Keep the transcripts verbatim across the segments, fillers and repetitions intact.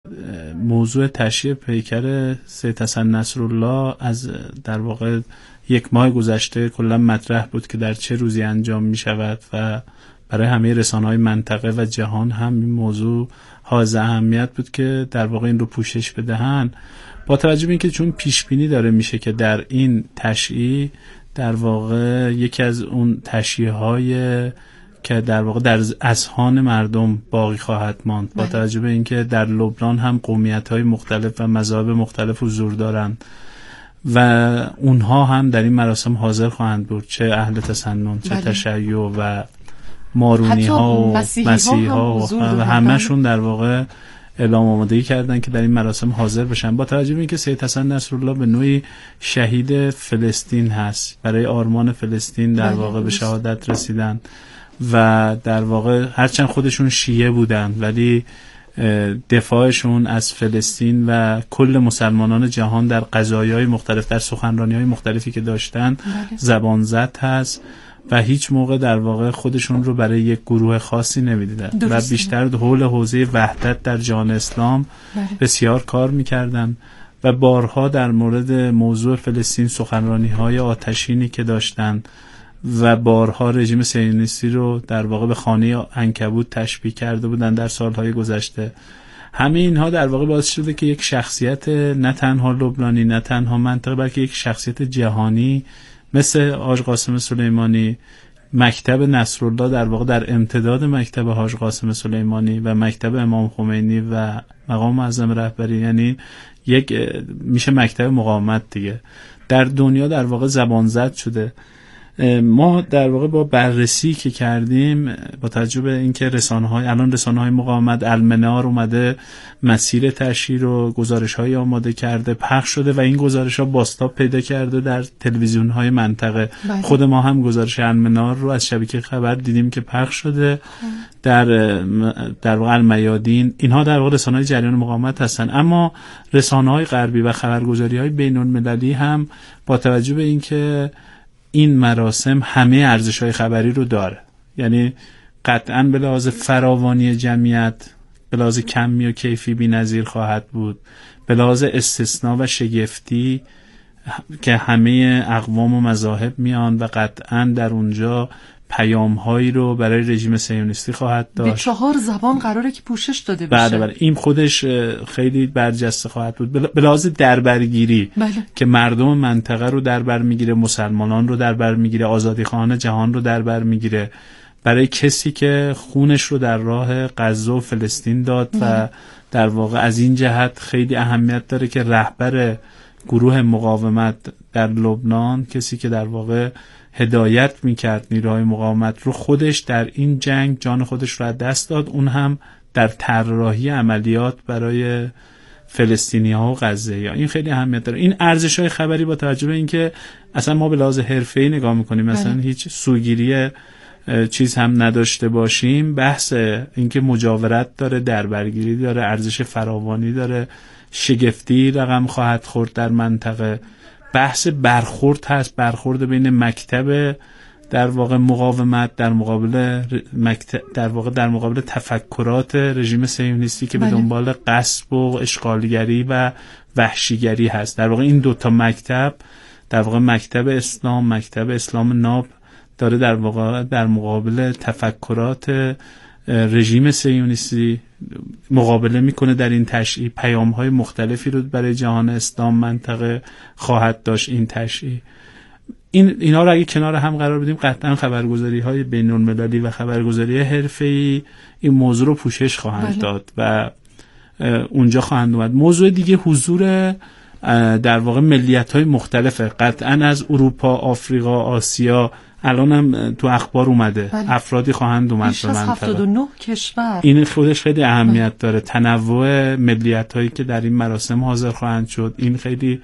موضوع تشییع پیکر سید حسن نصرالله از در واقع یک ماه گذشته کلا مطرح بود که در چه روزی انجام می شود و برای همه رسانه‌های منطقه و جهان هم این موضوع حائز اهمیت بود که در واقع این رو پوشش بدهن، با توجه به اینکه چون پیش بینی داره میشه که در این تشییع در واقع یکی از اون تشییع‌های که در واقع در اذهان مردم باقی خواهد ماند، با توجه به اینکه در لبنان هم قومیت‌های مختلف و مذاهب مختلف حضور دارند و اونها هم در این مراسم حاضر خواهند بود، چه اهل تسنن چه تشیع و مارونی ها و مسیحی ها و, و همهشون در واقع اعلام آمادگی کردن که در این مراسم حاضر بشن، با توجه به اینکه سید حسن نصرالله به نوعی شهید فلسطین هست، برای آرمان فلسطین در واقع به شهادت رسیدن و در واقع هرچند خودشون شیعه بودن ولی دفاعشون از فلسطین و کل مسلمانان جهان در قضایای مختلف، در سخنرانی‌های مختلفی که داشتن زبان زد هست و هیچ موقع در واقع خودشون رو برای یک گروه خاصی نمیدیدن و بیشتر حول حوزه وحدت در جهان اسلام بله. بسیار کار میکردن و بارها در مورد موضوع فلسطین سخنرانی‌های آتشینی که داشتن و بارها رژیم صهیونیستی رو در واقع به خانه عنکبوت تشبیه کرده بودن در سالهای گذشته. همه اینها در واقع باعث شده که یک شخصیت نه تنها لبنانی نه تنها منطقه بلکه یک شخصیت جهانی مثل حاج قاسم سلیمانی، مکتب نصرالله در واقع در امتداد مکتب حاج قاسم سلیمانی و مکتب امام خمینی و مقام معظم رهبری، یعنی یک میشه مکتب مقاومت دیگه، در دنیا در واقع زبان زد شده. ما در واقع با بررسی که کردیم با توجه به اینکه رسانه‌های الان رسانه‌های مقاومت المنار اومده مسیر تشییع رو گزارش‌های آماده کرده پخش شده و این گزارش‌ها بازتاب پیدا کرده در تلویزیون‌های منطقه. بله. خود ما هم گزارش المنار رو از شبکه خبر دیدیم که پخش شده در در واقع المیادین. اینها در واقع رسانه‌های جریان مقاومت هستن، اما رسانه‌های غربی و خبرگزاری‌های بین‌المللی هم با توجه به اینکه این مراسم همه ارزش‌های خبری رو داره، یعنی قطعاً به لحاظ فراوانی جمعیت، به لحاظ کمی و کیفی بی‌نظیر خواهد بود، به لحاظ استثناء و شگفتی که همه اقوام و مذاهب میان و قطعاً در اونجا پیام‌هایی رو برای رژیم صهیونیستی خواهد داشت. به چهار زبان قراره که پوشش داده بشه. بله بله، این خودش خیلی برجسته خواهد بود. به لحاظ دربرگیری بله. که مردم منطقه رو دربر میگیره، مسلمانان رو دربر میگیره، آزادیخواهان جهان رو دربر میگیره، برای کسی که خونش رو در راه غزه و فلسطین داد بله. و در واقع از این جهت خیلی اهمیت داره که رهبر گروه مقاومت در لبنان، کسی که در واقع هدایت میکرد نیروهای مقاومت رو، خودش در این جنگ جان خودش رو از دست داد، اون هم در طراحی عملیات برای فلسطینی‌ها و غزه‌ای‌ها. این خیلی اهمیت داره. این ارزش‌های خبری با توجه به اینکه اصلا ما به لحاظ حرفه‌ای نگاه می‌کنیم، مثلا بله. هیچ سوگیری چیز هم نداشته باشیم، بحث اینکه مجاورت داره، دربرگیری داره، ارزش فراوانی داره، شگفتی رقم خواهد خورد در منطقه. بحث برخورد هست، برخورد بین مکتب در واقع مقاومت در مقابل مکتب در واقع در مقابل تفکرات رژیم صهیونیستی که بله. به دنبال غصب و اشغالگری و وحشیگری هست. در واقع این دوتا مکتب، در واقع مکتب اسلام، مکتب اسلام ناب داره در واقع در مقابل تفکرات رژیم صهیونیستی مقابله میکنه. در این تشییع پیام‌های مختلفی رو برای جهان اسلام منطقه خواهد داشت. این تشییع این اینا رو اگه کنار هم قرار بدیم، قطعا خبرگزاری‌های بین‌المللی و خبرگزاری حرفه‌ای این موضوع رو پوشش خواهند بله. داد و اونجا خواهند اومد. موضوع دیگه حضور در واقع ملیت‌های مختلفه، قطعا از اروپا، آفریقا، آسیا. الان هم تو اخبار اومده بله. افرادی خواهند اومد بیش از هفتاد و نه کشور. این خودش خیلی اهمیت داره، تنوع ملیت‌هایی که در این مراسم حاضر خواهند شد. این خیلی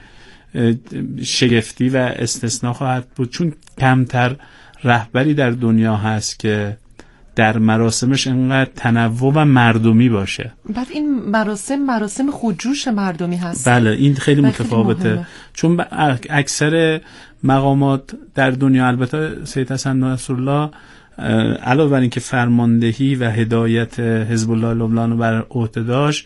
شگفتی و استثناء خواهد بود، چون کمتر رهبری در دنیا هست که در مراسمش انقدر تنوع و مردمی باشه. بعد این مراسم مراسم خودجوش مردمی هست. بله، این خیلی متفاوته، خیلی چون اکثر مقامات در دنیا، البته سید حسن نصرالله علاوه بر اینکه فرماندهی و هدایت حزب الله لبنان رو بر عهده داشت،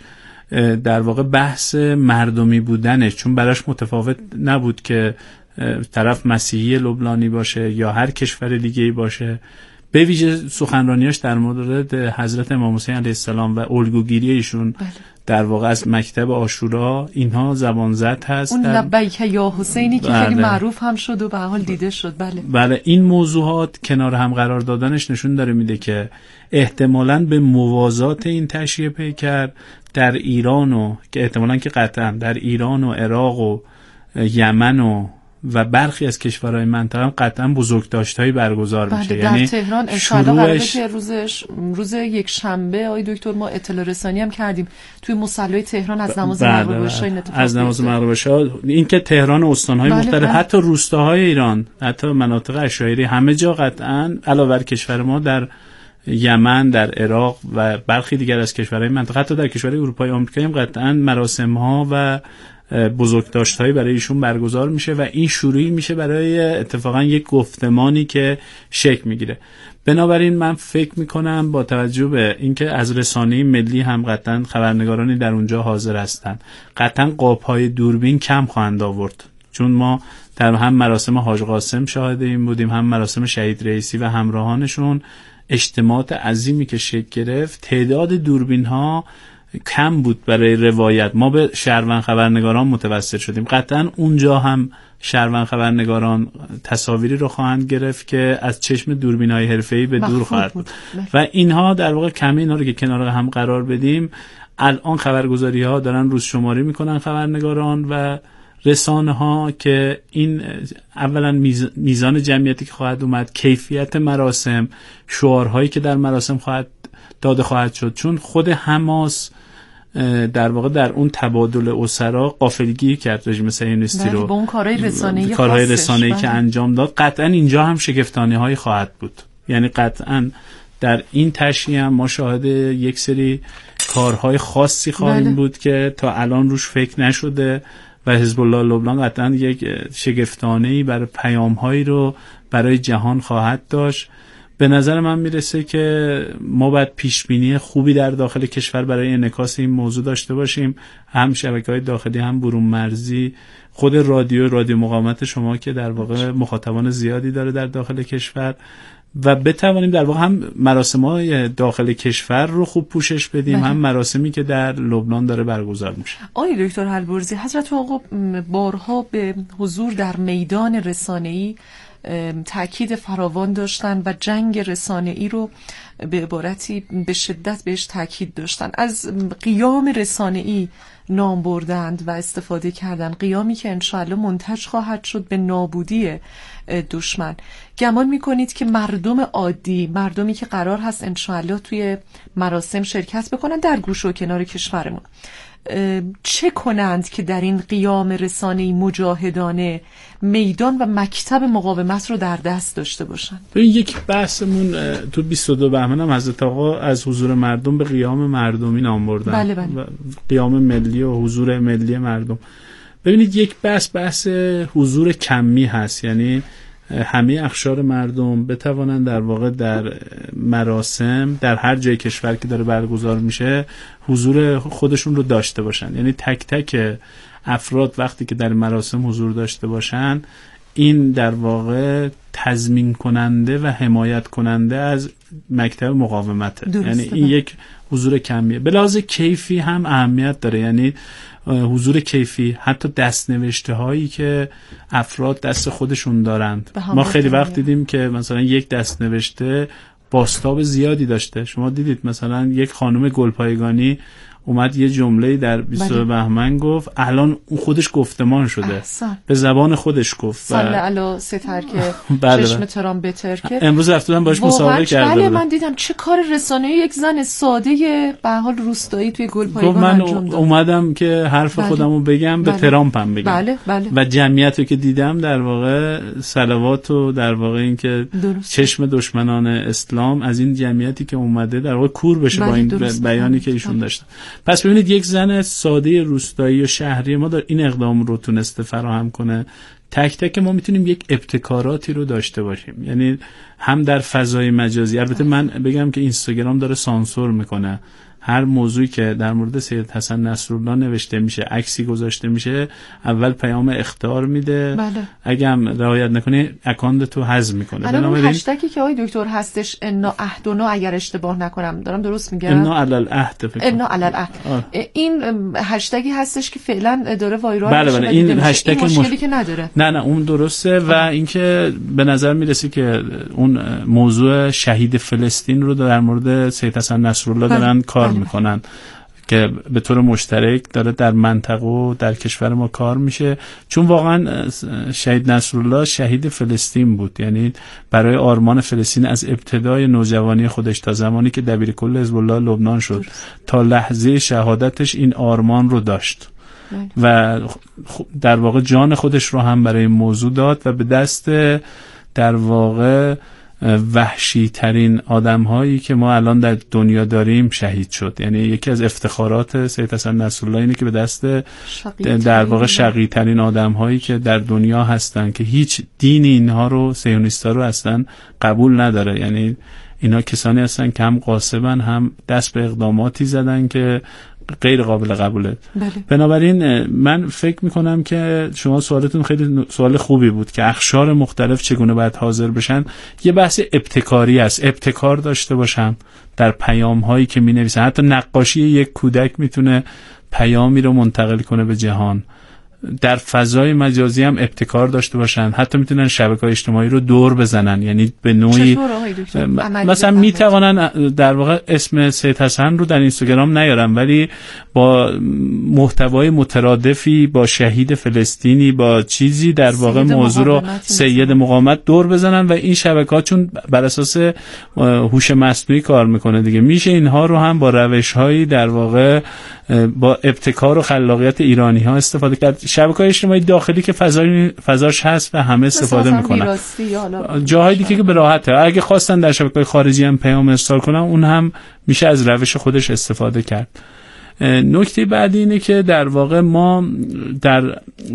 در واقع بحث مردمی بودنش، چون براش متفاوت نبود که طرف مسیحی لبنانی باشه یا هر کشور دیگه‌ای باشه. به ویژه سخنرانیاش در مورد حضرت امام حسین علیه السلام و الگوگیری ایشون بله. در واقع از مکتب عاشورا اینها زبان زد هست. اون لبیک یا حسینی که بله. خیلی معروف هم شد و به حال دیده شد. بله بله این موضوعات کنار هم قرار دادنش نشون داره میده که احتمالاً به موازات این تشییع پیکر در ایران و که احتمالاً که قطعاً در ایران و عراق و یمن و و برخی از کشورهای منطقه هم قطعا بزرگداشت‌هایی برگزار میشه. در یعنی تهران انشالله قراره که روزش روز یک شنبه آقای دکتر ما اطلاع رسانی هم کردیم توی مصلی تهران از نماز مغرب عشا از نماز مغرب عشا این که تهران و استان‌های بله مختلف بله. حتی روستاهای ایران، حتی مناطق عشایری، همه جا قطعا علاوه بر کشور ما در یمن، در عراق و برخی دیگر از کشورهای منطقه، حتی در کشورهای اروپایی و آمریکایی هم قطعا مراسم‌ها و بزرگداشت‌هایی برای ایشون برگزار میشه و این شروعی میشه برای اتفاقا یک گفتمانی که شکل میگیره. بنابراین من فکر میکنم با توجه به اینکه از رسانه ملی هم قطعا خبرنگارانی در اونجا حاضر هستن، قطعا قاب‌های دوربین کم خواهند آورد، چون ما در هم مراسم حاج قاسم شاهد این بودیم، هم مراسم شهید رئیسی و همراهانشون، اجتماعات عظیمی که شکل گرفت، تعداد دوربین ها کم بود برای روایت. ما به شهروند خبرنگاران متوسل شدیم، قطعا اونجا هم شهروند خبرنگاران تصاویری رو خواهند گرفت که از چشم دوربین‌های حرفه‌ای به دور خواهد بود و اینها در واقع کمی اینا رو که کنار هم قرار بدیم، الان خبرگزاری‌ها دارن روز شماری میکنن خبرنگاران و رسانه ها که این اولا میزان جمعیتی که خواهد اومد، کیفیت مراسم، شعارهایی که در مراسم خواهد داده خواهد شد، چون خود حماس در واقع در اون تبادل اسرا غافلگیر کرد رژیم صهیونیستی رو با اون کارهای رسانه‌ای کارهای رسانه‌ای که انجام داد. قطعا اینجا هم شگفتانی‌هایی خواهد بود، یعنی قطعا در این تشییع هم ما شاهد یک سری کارهای خاصی خواهیم بله. بود که تا الان روش فکر نشده و حزب الله لبنان قطعا یک شگفتانه‌ای برای پیام‌هایی رو برای جهان خواهد داشت. به نظر من میرسه که ما باید پیشبینی خوبی در داخل کشور برای انعکاس این موضوع داشته باشیم، هم شبکه‌های داخلی هم برون مرزی، خود رادیو رادیو مقاومت شما که در واقع مخاطبان زیادی داره در داخل کشور و بتوانیم در واقع هم مراسم‌های داخل کشور رو خوب پوشش بدیم بله. هم مراسمی که در لبنان داره برگزار میشه. آقای دکتر البرزی، حضرت آقا بارها به حضور در میدان رسانه‌ای تأکید فراوان داشتن و جنگ رسانه‌ای رو به عبارتی به شدت بهش تأکید داشتن. از قیام رسانه‌ای نام بردند و استفاده کردن، قیامی که انشاءالله منتج خواهد شد به نابودی دشمن. گمان میکنید که مردم عادی، مردمی که قرار هست انشاءالله توی مراسم شرکت بکنن در گوش و کنار کشورمون، چه کنند که در این قیام رسانه‌ای مجاهدانه میدان و مکتب مقاومت رو در دست داشته باشند؟ ببین یک بحثمون تو بیست و دو بهمن هم حضرت آقا از حضور مردم به قیام مردمی نام بردن. بله بله. قیام ملی و حضور ملی مردم. ببینید یک بحث بحث حضور کمی هست، یعنی همه اقشار مردم بتوانند در واقع در مراسم در هر جای کشور که داره برگزار میشه حضور خودشون رو داشته باشن، یعنی تک تک افراد وقتی که در مراسم حضور داشته باشن این در واقع تضمین کننده و حمایت کننده از مکتب مقاومته. یعنی این یک حضور کمیه. به لحاظ کیفی هم اهمیت داره، یعنی حضور کیفی، حتی دستنوشته هایی که افراد دست خودشون دارند. ما خیلی وقت دیدیم که مثلا یک دستنوشته بازتاب زیادی داشته. شما دیدید مثلا یک خانم گلپایگانی اومد یه جمله در بیست و دو بهمن گفت، الان اون خودش گفتمان شده، احسان. به زبان خودش گفت صلی علی ستر که بله چشم ترام بتر که امروز رفتم باش مصاحبه کردم. بله من دیدم چه کار رسانه‌ای یک زن ساده به حال روستایی توی گلپایگان انجام داد. من اومدم که حرف بله. خودمو بگم به بله. ترامپ هم بگم بله بله. و جمعیتی که دیدم در واقع صلوات و در واقع این که درست. چشم دشمنان اسلام از این جمعیتی که اومده در واقع کور بشه بله. با این درست. بیانی که ایشون بله. داشتن. پس ببینید یک زن ساده روستایی و شهری ما در این اقدام رو تونسته فراهم کنه. تک تک ما میتونیم یک ابتکاراتی رو داشته باشیم، یعنی هم در فضای مجازی. البته من بگم که اینستاگرام داره سانسور میکنه هر موضوعی که در مورد سید حسن نصرالله نوشته میشه، عکسی گذاشته میشه، اول پیام اخطار میده. بله. اگه هم رعایت نکنی اکانت تو حذف میکنه. الان اون هشتگی که آقای دکتر هستش انا عهدنا، اگر اشتباه نکنم دارم درست میگم، انا علی العهد فکر انا علی العهد، این هشتگی هستش که فعلا داره وایرال بله میشه. بله این هشتگ این مشکلی مش... که نداره. نه نه اون درسته. و اینکه به نظر میرسه که اون موضوع شهید فلسطین رو در مورد سید حسن نصرالله دارن کار بله. میکنن که به طور مشترک داره در منطقه و در کشور ما کار میشه، چون واقعا شهید نصرالله شهید فلسطین بود، یعنی برای آرمان فلسطین از ابتدای نوجوانی خودش تا زمانی که دبیر کل حزب الله لبنان شد تا لحظه شهادتش این آرمان رو داشت و در واقع جان خودش رو هم برای این موضوع داد و به دست در واقع وحشی ترین آدم هایی که ما الان در دنیا داریم شهید شد. یعنی یکی از افتخارات سید حسن نصرالله اینه که به دست در واقع شقی ترین آدم هایی که در دنیا هستن که هیچ دینی اینها رو صهیونیستا رو اصلا قبول نداره. یعنی اینا کسانی هستن که هم غاصبن هم دست به اقداماتی زدن که غیر قابل قبوله. بله. بنابراین من فکر میکنم که شما سوالتون خیلی سوال خوبی بود که اقشار مختلف چگونه باید حاضر بشن. یه بحث ابتکاری است، ابتکار داشته باشن در پیام هایی که می نویسن. حتی نقاشی یک کودک میتونه پیامی رو منتقل کنه به جهان. در فضای مجازی هم ابتکار داشته باشن، حتی میتونن شبکه‌های اجتماعی رو دور بزنن، یعنی به نوعی مثلا میتوانن در واقع اسم سید حسن رو در اینستاگرام نیارن ولی با محتوای مترادفی با شهید فلسطینی با چیزی در واقع موضوع رو سید مقاومت دور بزنن و این شبکه‌ها چون بر اساس هوش مصنوعی کار میکنه دیگه، میشه اینها رو هم با روش‌هایی در واقع با ابتکار و خلاقیت ایرانی ها استفاده کرد. شبکه‌های اجتماعی داخلی که فضای فضاش هست و همه استفاده میکنن. جاهای دیگه که به راحته، اگه خواستن در شبکه‌های خارجی هم پیام ارسال کنن اون هم میشه از روش خودش استفاده کرد. نکته بعدی اینه که در واقع ما در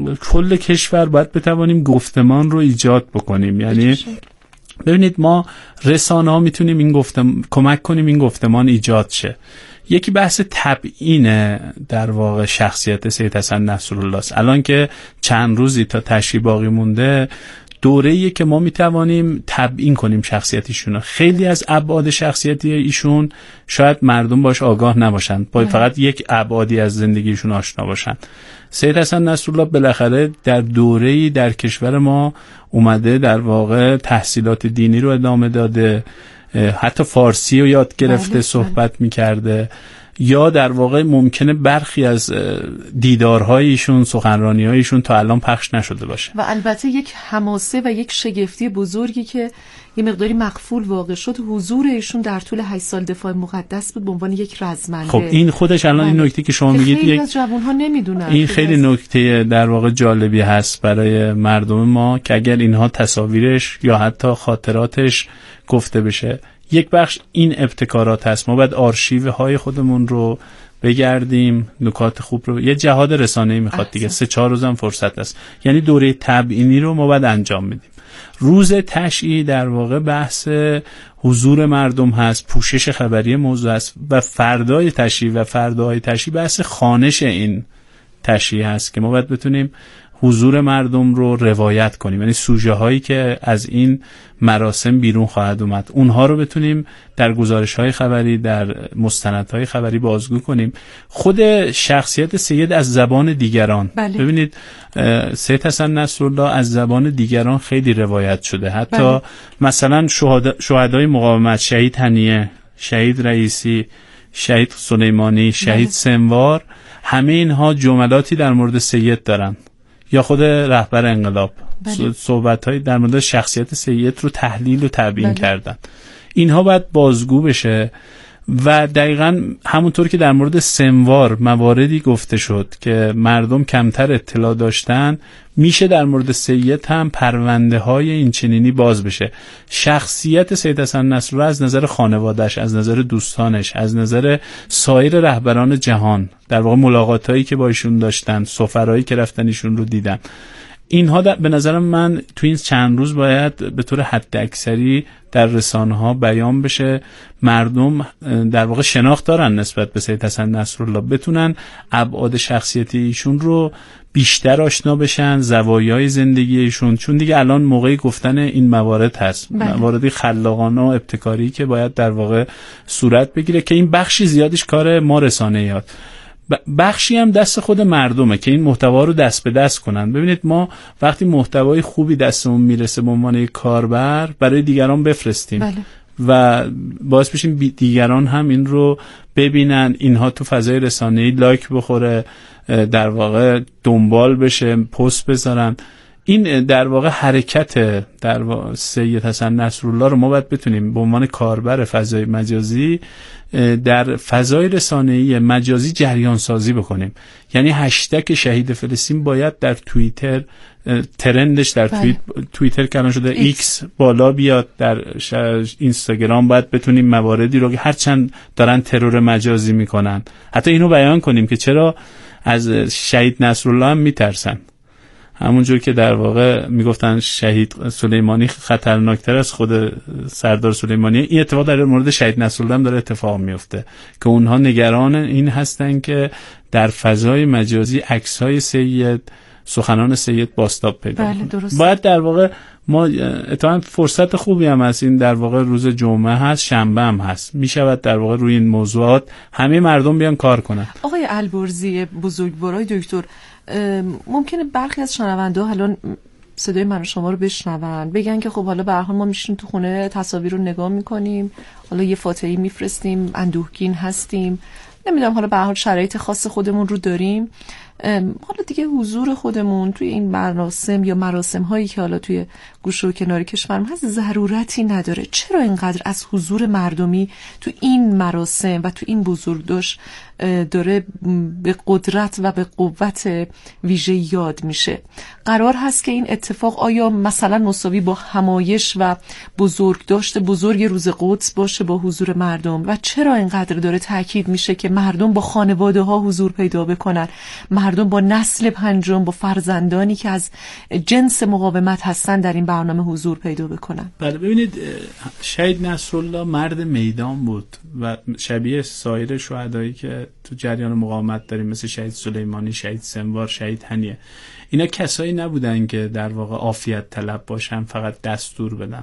کل کشور باید بتوانیم گفتمان رو ایجاد بکنیم. یعنی ببینید ما رسانه ها میتونیم این گفتم کمک کنیم این گفتمان ایجاد شه. یکی بحث تبیین در واقع شخصیت سید حسن نصرالله است. الان که چند روزی تا تشییع باقی مونده، دوره‌ایه که ما میتوانیم تبیین کنیم شخصیتیشون. خیلی از ابعاد شخصیتی ایشون شاید مردم باش آگاه نباشن، باید فقط یک ابعادی از زندگیشون آشنا باشن. سید حسن نصرالله بالاخره در دوره‌ای در کشور ما اومده در واقع تحصیلات دینی رو ادامه داده، حتی فارسی رو یاد گرفته، صحبت میکرده، یا در واقع ممکنه برخی از دیدارهایشون سخنرانی‌هایشون تا الان پخش نشده باشه. و البته یک حماسه و یک شگفتی بزرگی که یه مقداری مغفول واقع شد، حضور ایشون در طول هشت سال دفاع مقدس بود به عنوان یک رزمنده. خب این خودش الان این نکته که شما میگید خیلی از جوان‌ها نمیدونن، این خیلی نکته در واقع جالبی هست برای مردم ما که اگر اینها تصاویرش یا حتی خاطراتش گفته بشه. یک بخش این ابتکارات هست. ما باید آرشیو های خودمون رو بگردیم، نکات خوب رو، یه جهاد رسانه‌ای میخواد دیگه، سه چهار روزم فرصت هست. یعنی دوره تبیینی رو ما باید انجام بدیم. روز تشییع در واقع بحث حضور مردم هست، پوشش خبری موضوع هست و فردای تشییع و فردای تشییع بحث خوانش این تشییع هست که ما باید بتونیم حضور مردم رو روایت کنیم. یعنی سوژه هایی که از این مراسم بیرون خواهد اومد اونها رو بتونیم در گزارش های خبری، در مستندهای خبری بازگو کنیم. خود شخصیت سید از زبان دیگران، بله. ببینید سید حسن نصرالله از زبان دیگران خیلی روایت شده. حتی بله. مثلا شهدا، شهدای مقاومت، شهید هنیه، شهید رئیسی، شهید سلیمانی، شهید بله. سنوار، همه اینها جملاتی در مورد سید دارن. یا خود رهبر انقلاب بله. صحبت‌های در مورد شخصیت سید رو تحلیل و تبیین بله. کردن. اینها باید بازگو بشه و دقیقاً همونطور که در مورد سنوار مواردی گفته شد که مردم کمتر اطلاع داشتن، میشه در مورد سید هم پرونده های این چنینی باز بشه. شخصیت سید حسن نصرالله از نظر خانوادهش، از نظر دوستانش، از نظر سایر رهبران جهان، در واقع ملاقاتایی که با ایشون داشتن، سفرایی که رفتن ایشون رو دیدن، اینها به نظر من تو این چند روز باید به طور حد اکثری در رسانه ها بیان بشه، مردم در واقع شناخت دارن نسبت به سید حسن نصرالله، بتونن ابعاد شخصیتی ایشون رو بیشتر آشنا بشن، زوایای زندگی ایشون، چون دیگه الان موقعی گفتن این موارد هست، بله. مواردی خلاقانه و ابتکاری که باید در واقع صورت بگیره که این بخشی زیادش کار ما رسانه‌ایات، بخشی هم دست خود مردمه که این محتوا رو دست به دست کنن. ببینید ما وقتی محتوای خوبی دستمون میرسه به عنوان یک کاربر برای دیگران بفرستیم، بله. و باعث بشیم دیگران هم این رو ببینن، اینها تو فضای رسانه‌ای لایک بخوره، در واقع دنبال بشه، پست بذارن. این در واقع حرکت در واقع سید حسن نصرالله رو ما باید بتونیم به عنوان کاربر فضای مجازی در فضای رسانه‌ای مجازی جریان سازی بکنیم. یعنی هشتگ شهید فلسطین باید در توییتر ترندش در توییت توییتر که الان شده ایکس بالا بیاد، در اینستاگرام باید بتونیم مواردی رو که هرچند دارن ترور مجازی میکنن حتی اینو بیان کنیم که چرا از شهید نصرالله هم میترسن. همونجور که در واقع میگفتن شهید سلیمانی خطرناکتر از خود سردار سلیمانی، این اتفاق در مورد شهید نصرالله هم داره اتفاق میفته که اونها نگران این هستن که در فضای مجازی عکس‌های سید، سخنان سید بازتاب پیدا کنه. بله باید در واقع ما اتفاقا فرصت خوبی هم هست، این در واقع روز جمعه هست، شنبه هم هست، میشود در واقع روی این موضوعات همه مردم بیان کار کنن. آقای البرزی بزرگوارای دکتر، ممکنه برخی از شنونده الان صدای من و شما رو بشنون، بگن که خب حالا به هر حال ما میشیم تو خونه تصاویر رو نگاه میکنیم، حالا یه فاتحه‌ای میفرستیم، اندوهگین هستیم، نمیدونم حالا به هر حال شرایط خاص خودمون رو داریم، حالا دیگه حضور خودمون توی این مراسم یا مراسم هایی که حالا توی گوشه و کنار کشورم هست ضرورتی نداره. چرا اینقدر از حضور مردمی تو این مراسم و تو این بزرگداشت داره به قدرت و به قوت ویژه یاد میشه؟ قرار هست که این اتفاق آیا مثلا مساوی با همایش و بزرگداشت بزرگ روز قدس باشه با حضور مردم؟ و چرا اینقدر داره تاکید میشه که مردم با خانواده ها حضور پیدا بکنن، مردم با نسل پنجم، با فرزندانی که از جنس مقاومت هستن در این برنامه حضور پیدا بکنن؟ بله ببینید، شهید نصرالله مرد میدان بود و شبیه سایر شهدایی که تو جریان مقاومت داریم مثل شهید سلیمانی، شهید سنوار، شهید هنیه، اینا کسایی نبودن که در واقع عافیت طلب باشن، فقط دستور بدن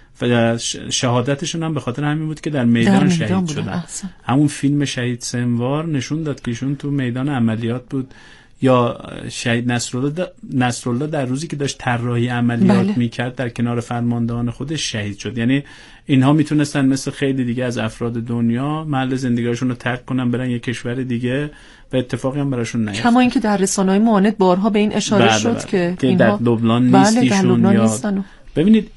و شهادتشون هم به خاطر همین بود که در میدان, در میدان شهید شدن. احسن. همون فیلم شهید سنوار نشون داد که ایشون تو میدان عملیات بود. یا شهید نصرالله نصرالله در روزی که داشت طراحی عملیات بله. میکرد در کنار فرماندهان خودش شهید شد. یعنی اینها میتونستن مثل خیلی دیگه از افراد دنیا محل زندگیشون رو ترک کنن برن یک کشور دیگه و اتفاقی هم براشون نیفتاد. کما اینکه در رسانه‌های معاند بارها به این اشاره بله شد بله. که, که اینها در لبنان نیست بله ایشون یا نیستن. ببینید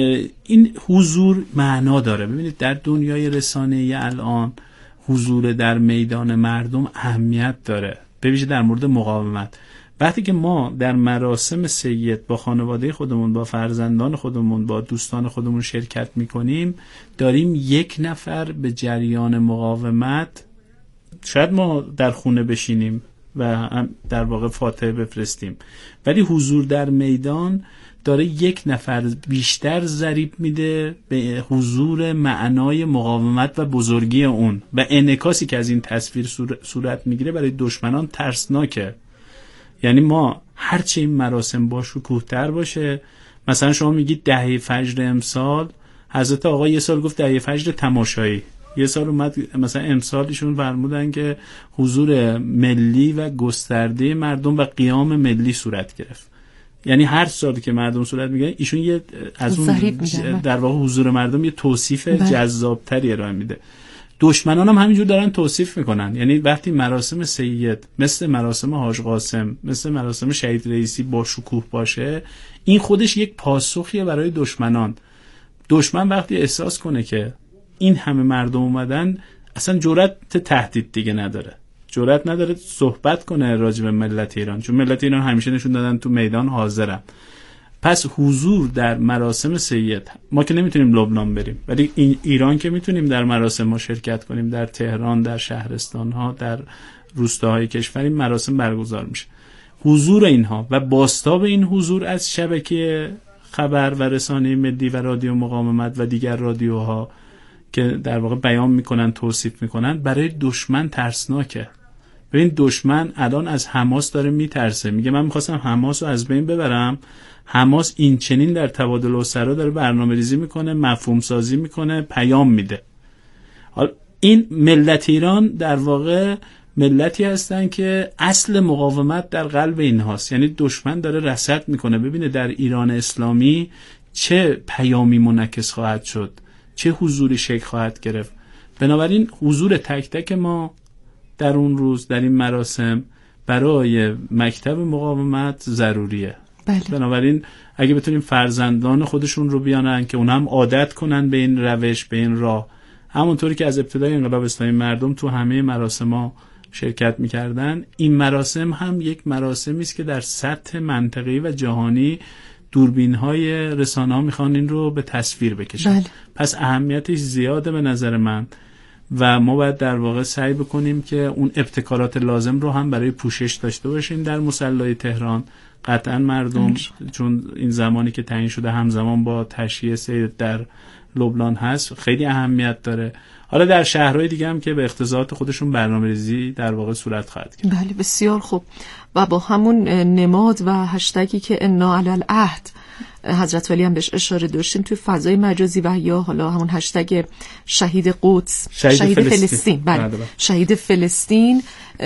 این حضور معنا داره. ببینید در دنیای رسانه‌ای الان حضور در میدان مردم اهمیت داره، به ویژه در مورد مقاومت. وقتی که ما در مراسم سید با خانواده خودمون، با فرزندان خودمون، با دوستان خودمون شرکت میکنیم، داریم یک نفر به جریان مقاومت، شاید ما در خونه بشینیم و در واقع فاتحه بفرستیم، ولی حضور در میدان داره یک نفر بیشتر ضریب میده به حضور معنای مقاومت و بزرگی اون و انعکاسی که از این تصویر صورت میگیره برای دشمنان ترسناکه. یعنی ما هرچه این مراسم با شکوه‌تر باشه، مثلا شما میگید دهه فجر امسال، حضرت آقا یه سال گفت دهه فجر تماشایی، یه سال اومد مثلا امسال ایشون فرمودن که حضور ملی و گسترده مردم و قیام ملی صورت گرفت. یعنی هر سالی که مردم صورت میگن ایشون یه از اون در واقع حضور مردم یه توصیف جذابتری ارائه میده. دشمنان هم همینجور دارن توصیف میکنن. یعنی وقتی مراسم سید مثل مراسم حاج قاسم، مثل مراسم شهید رئیسی با شکوه باشه، این خودش یک پاسخیه برای دشمنان. دشمن وقتی احساس کنه که این همه مردم اومدن، اصلا جرأت تهدید دیگه نداره، جرأت نداره صحبت کنه راجع به ملت ایران، چون ملت ایران همیشه نشون دادن تو میدان حاضرن. پس حضور در مراسم سید، ما که نمیتونیم لبنان بریم، ولی این ایران که میتونیم در مراسم ما شرکت کنیم، در تهران، در شهرستان ها، در روستاهای کشور این مراسم برگزار میشه. حضور اینها و بازتاب این حضور از شبکه خبر و رسانه ملی و رادیو مقاومت و دیگر رادیوها که در واقع بیان میکنن، توصیف میکنن، برای دشمن ترسناکه. ببین دشمن الان از حماس داره میترسه، میگه من میخواستم حماس رو از بین ببرم، حماس این چنین در تبادل اسرا داره برنامه ریزی میکنه، مفهوم سازی میکنه، پیام میده. این ملت ایران در واقع ملتی هستن که اصل مقاومت در قلب اینهاست، یعنی دشمن داره رصد میکنه ببینه در ایران اسلامی چه پیامی منعکس خواهد شد، چه حضوری شکل خواهد گرفت. بنابراین حضور تک تک ما در اون روز در این مراسم برای مکتب مقاومت ضروریه. بله. بنابراین اگه بتونیم فرزندان خودشون رو بیانن که اونها هم عادت کنن به این روش، به این راه، همونطوری که از ابتدای انقلاب اسلامی مردم تو همه مراسم‌ها شرکت می‌کردن، این مراسم هم یک مراسمی است که در سطح منطقه‌ای و جهانی دوربین‌های رسانه‌ها می‌خوان این رو به تصویر بکشن. بله. پس اهمیتش زیاده به نظر من و ما باید در واقع سعی بکنیم که اون ابتکارات لازم رو هم برای پوشش داشته باشیم در مصلی تهران. قطعا مردم چون این زمانی که تعیین شده همزمان با تشییع سید در لبنان هست خیلی اهمیت داره. حالا در شهرهای دیگه هم که به اقتضاعات خودشون برنامه‌ریزی در واقع صورت خواهد گرفت. بله بسیار خوب. و با همون نماد و هشتگی که انا علی العهد حضرت ولی هم بهش اشاره داشتیم توی فضای مجازی و یا حالا همون هشتگ شهید قدس، شهید, شهید فلسطین, فلسطین. بله. بله بله. شهید فلسطین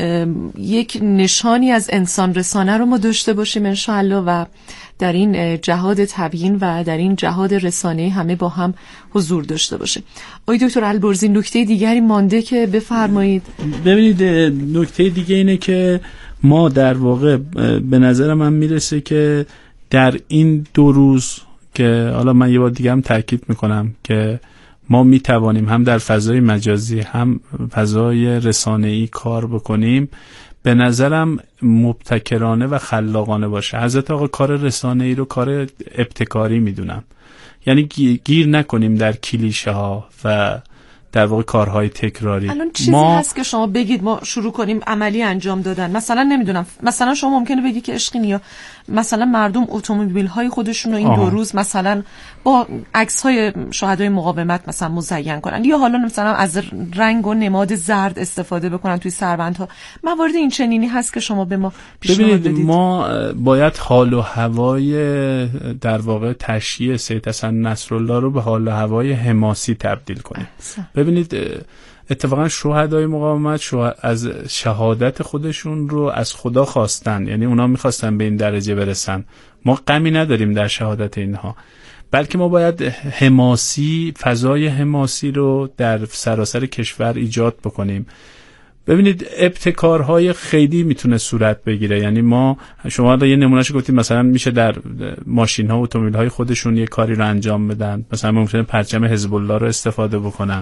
یک نشانی از انسان رسانه رو ما داشته باشیم انشاءالله و در این جهاد تبیین و در این جهاد رسانه همه با هم حضور داشته باشه. آقای دکتر البرزی نکته دیگری مانده که بفرمایید؟ ببینید نکته دیگه اینه که ما در واقع به نظر من میرسه که در این دو روز که حالا من یه بار دیگه هم تاکید میکنم که ما میتوانیم هم در فضای مجازی هم فضای رسانه‌ای کار بکنیم، به نظرم مبتکرانه و خلاقانه باشه. حضرت آقا کار رسانه‌ای رو کار ابتکاری میدونم، یعنی گیر نکنیم در کلیشه ها و در واقع کارهای تکراری. الان چیزی ما... هست که شما بگید ما شروع کنیم عملی انجام دادن؟ مثلا نمیدونم، مثلا شما ممکنه بگی که عشقین یا مثلا مردم اتومبیل های خودشون رو این آه. دو روز مثلا با عکس های شهدای مقاومت مثلا مزین کنن، یا حالا مثلا از رنگ و نماد زرد استفاده بکنن توی سربندها. موارد این چنینی هست که شما به ما پیشنهاد بدید. ما باید حال و هوای در واقع تشییع سید حسن نصرالله رو به حال و هوای حماسی تبدیل کنیم. ببینید اتفاقا شهدای مقاومت شوه... از شهادت خودشون رو از خدا خواستن، یعنی اونا میخواستن به این درجه برسن. ما غمی نداریم در شهادت اینها، بلکه ما باید حماسی، فضای حماسی رو در سراسر کشور ایجاد بکنیم. ببینید ابتکارهای خیلی میتونه صورت بگیره، یعنی ما شما دا یه نمونهش گفتید مثلا میشه در ماشین ها و اتومبیل های خودشون یه کاری رو انجام بدن، مثلا ممکنه پرچم حزب الله رو استفاده بکنن،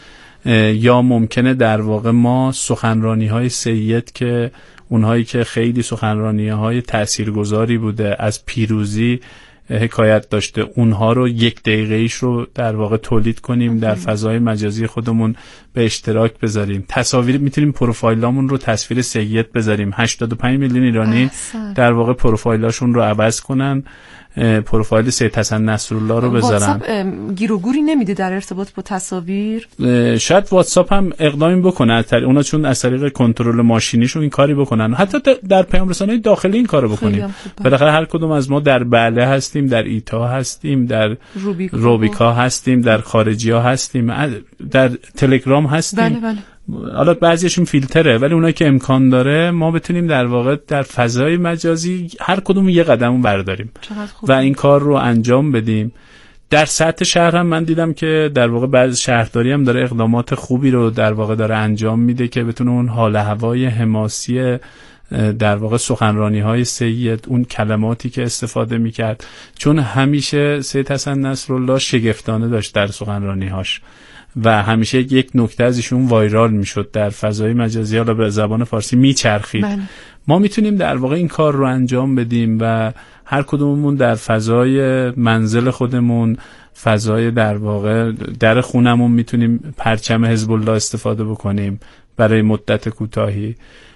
یا ممکنه در واقع ما سخنرانی های سید که اونهایی که خیلی سخنرانی های تاثیرگذاری بوده از پیروزی حکایت داشته، اونها رو یک دقیقه ایش رو در واقع تولید کنیم در فضای مجازی خودمون به اشتراک بذاریم. تصاویر میتونیم پروفایلامون رو تصویر سید بذاریم، هشتاد و پنج میلیون ایرانی در واقع پروفایلاشون رو عوض کنن، پروفایل سید حسن نصرالله رو بذارن. واتساپ گیر و گوری نمیده در ارتباط با تصاویر؟ شاید واتساپ هم اقدامی بکنه از طریق اونا، چون از طریق کنترل ماشینیشون این کاری بکنن، حتی در پیام رسانه‌های داخلی این کارو بکنیم. بالاخره هر کدوم از ما در بله هستیم، در ایتا هستیم، در روبیکا, روبیکا هستیم، در خارجی‌ها هستیم، در تلگرام هستیم. بله بله. حالا بعضیشون فیلتره، ولی اونایی که امکان داره ما بتونیم در واقع در فضای مجازی هر کدوم یه قدمو برداریم و این کار رو انجام بدیم. در سطح شهر هم من دیدم که در واقع بعضی شهرداری هم داره اقدامات خوبی رو در واقع داره انجام میده که بتونه اون حال هوای حماسی در واقع سخنرانی های سید، اون کلماتی که استفاده میکرد، چون همیشه سید حسن نصرالله شگفتانه داشت در سخنرانی هاش و همیشه یک نکته از ایشون وایرال میشد در فضای مجازی، حالا به زبان فارسی میچرخید. بله. ما میتونیم در واقع این کار رو انجام بدیم و هر کدوممون در فضای منزل خودمون، فضای در واقع در خونمون میتونیم پرچم حزب الله استفاده بکنیم برای مدت کوتاهی.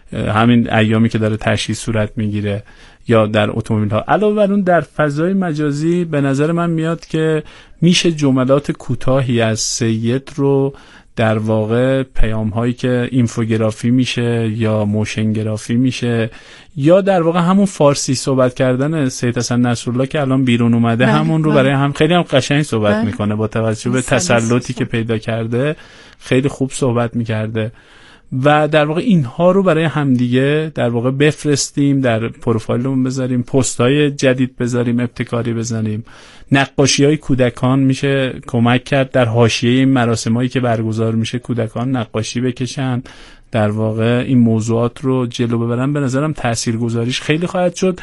همین ایامی که داره تشییع صورت میگیره یا در اتومبیل ها. علاوه بر اون در فضای مجازی به نظر من میاد که میشه جملات کوتاهی از سید رو در واقع پیام هایی که اینفوگرافی میشه یا موشن گرافی میشه یا در واقع همون فارسی صحبت کردن سید حسن نصرالله که الان بیرون اومده بله، همون رو بله. برای هم خیلی هم قشنگ صحبت بله. میکنه با توجه به تسلطی که پیدا کرده خیلی خوب صحبت میکرده و در واقع اینها رو برای همدیگه در واقع بفرستیم، در پروفایلمون بذاریم، پست‌های جدید بذاریم، ابتکاری بزنیم. نقاشی‌های کودکان میشه کمک کرد در حاشیه این مراسمایی که برگزار میشه کودکان نقاشی بکشن، در واقع این موضوعات رو جلو ببرن. به نظرم تاثیرگذاریش خیلی خواهد شد.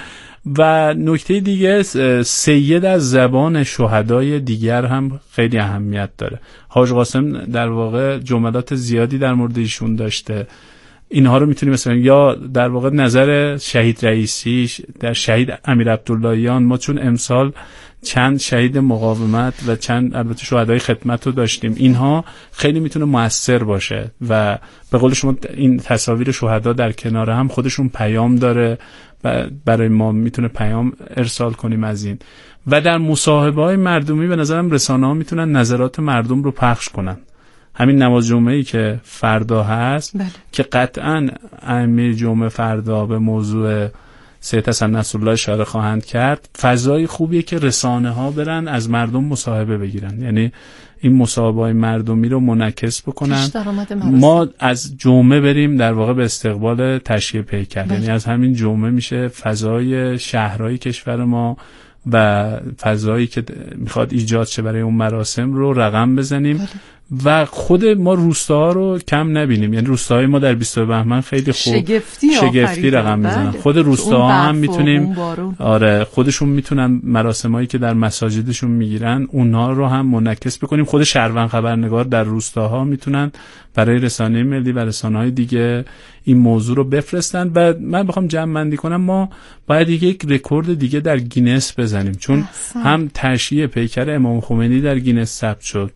و نکته دیگه، سید از زبان شهدای دیگر هم خیلی اهمیت داره. حاج قاسم در واقع جملات زیادی در مورد ایشون داشته، اینها رو میتونیم مثلا یا در واقع نظر شهید رئیسی، در شهید امیر عبداللهیان، ما چون امسال چند شهید مقاومت و چند البته شهدای خدمت رو داشتیم، اینها خیلی میتونه مؤثر باشه و به قول شما این تصاویر شهدا در کنار هم خودشون پیام داره و برای ما میتونه پیام ارسال کنیم از این. و در مصاحبه‌های مردمی به نظرم رسانه‌ها میتونن نظرات مردم رو پخش کنن. همین نماز جمعه‌ای که فردا هست بله. که قطعاً ائمه جمعه فردا به موضوع سید حسن نصرالله اشاره خواهند کرد، فضای خوبیه که رسانه‌ها برن از مردم مصاحبه بگیرن، یعنی این مصاحبه‌های مردمی رو منعکس بکنن. ما از جمعه بریم در واقع به استقبال تشییع پیکر، یعنی از همین جمعه میشه فضای شهرهای کشور ما و فضایی که میخواد ایجاد شه برای اون مراسم رو رقم بزنیم بله. و خود ما روستاها رو کم نبینیم، یعنی روستاهای ما در بیست بهمن خیلی خوب شگفتی, شگفتی رقم میزنن. خود روستاها هم میتونیم آره خودشون میتونن مراسمایی که در مساجدشون میگیرن اونها رو هم منعکس بکنیم. خود شهروند خبرنگار در روستاها میتونن برای رسانه ملی و رسانه‌های دیگه این موضوع رو بفرستن. و من بخوام جمع بندی کنم، ما باید یک رکورد دیگه در گینس بزنیم، چون احسن. هم تشییع پیکر امام خمینی در گینس ثبت شد،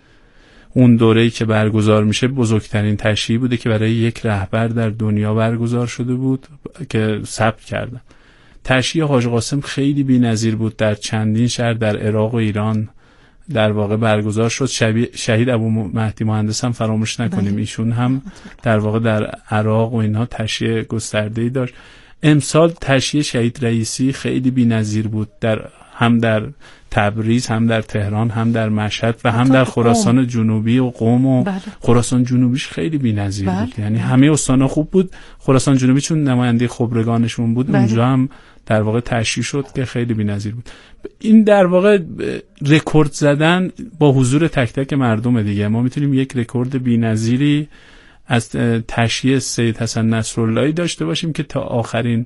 اون دوره‌ای که برگزار میشه بزرگترین تشییع بوده که برای یک رهبر در دنیا برگزار شده بود که ثبت کردن. تشییع حاج قاسم خیلی بی‌نظیر بود، در چندین شهر در عراق و ایران در واقع برگزار شد. شهید ابو مهدی مهندس هم فراموش نکنیم، ایشون هم در واقع در عراق و اینها تشییع گسترده‌ای داشت. امسال تشییع شهید رئیسی خیلی بی‌نظیر بود، در هم در تبریز، هم در تهران، هم در مشهد و هم در خراسان جنوبی و قم و بله. خراسان جنوبیش خیلی بی‌نظیر بله. بود، یعنی همه استان‌ها خوب بود. خراسان جنوبی چون نماینده خبرگانشون بود بله. اونجا هم در واقع تشییع شد که خیلی بی‌نظیر بود. این در واقع رکورد زدن با حضور تک تک مردم دیگه. ما میتونیم یک رکورد بی‌نظیری از تشییع سید حسن نصراللهی داشته باشیم که تا آخرین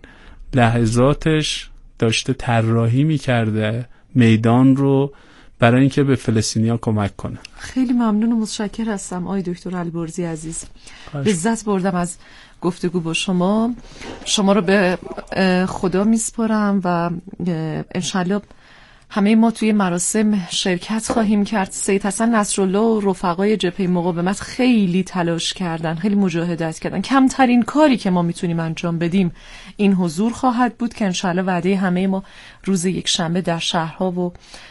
لحظاتش داشته طراحی می‌کرده میدان رو برای اینکه به فلسطینیا کمک کنه. خیلی ممنون و متشکر هستم آقای دکتر البرزی عزیز. لذت بردم از گفتگو با شما. شما رو به خدا میسپارم و انشالله همه ما توی مراسم شرکت خواهیم کرد. سید حسن نصرالله و رفقای جبهه مقاومت خیلی تلاش کردن، خیلی مجاهدت کردن. کمترین کاری که ما میتونیم انجام بدیم این حضور خواهد بود که انشالله وعده همه ما روز یک شنبه در شهرها و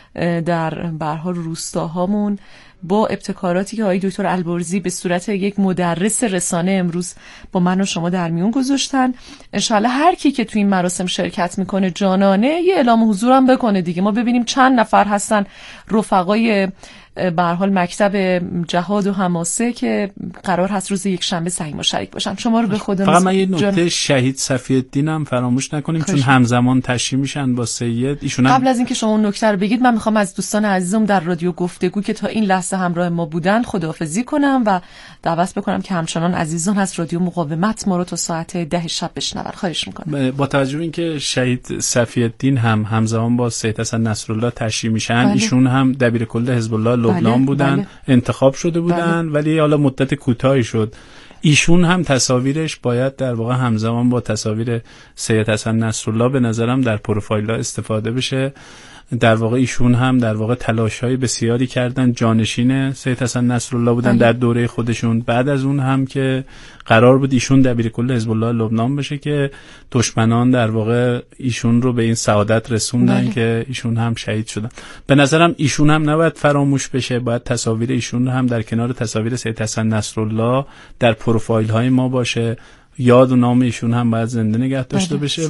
در برها روستاهامون با ابتکاراتی که آقای دکتر البرزی به صورت یک مدرس رسانه امروز با من و شما در میون گذاشتن. انشالله هر کی که تو این مراسم شرکت میکنه جانانه یه اعلام حضورم بکنه دیگه، ما ببینیم چند نفر هستن رفقای به هر حال مکتب جهاد و حماسه که قرار هست روز یک شنبه سعی ما شریک باشن. شما رو به خدا فقط من یه نکته شهید صفی الدین هم فراموش نکنیم چون همزمان تشییع میشن با سید ایشون. قبل از اینکه شما اون نکته رو بگید من میخوام از دوستان عزیزم در رادیو گفتگو که تا این لحظه همراه ما بودن خداحافظی کنم و دعوت بکنم که همچنان عزیزان از رادیو مقاومت ما رو تا ساعت ده شب بشنون. خواهش میکنم. با توجه به اینکه شهید صفی الدین هم همزمان با سید حسن نصرالله تشییع میشن، ایشون هم دبیر کل حزب الله لبنان بله، بودن بله. انتخاب شده بودن بله. ولی حالا مدت کوتاهی شد. ایشون هم تصاویرش باید در واقع همزمان با تصاویر سید حسن نصرالله به نظرم در پروفایل‌ها استفاده بشه در واقع ایشون هم در واقع تلاش‌های بسیاری کردن، جانشین سید حسن نصرالله بودن در دوره خودشون. بعد از اون هم که قرار بود ایشون دبیرکل حزب الله لبنان بشه که دشمنان در واقع ایشون رو به این سعادت رسوندن بله. که ایشون هم شهید شدن. به نظرم ایشون هم نباید فراموش بشه، باید تصاویر ایشون هم در کنار تصاویر سید حسن نصرالله در پروفایل های ما باشه، یاد و نام ایشون هم باید زنده نگه داشته بشه.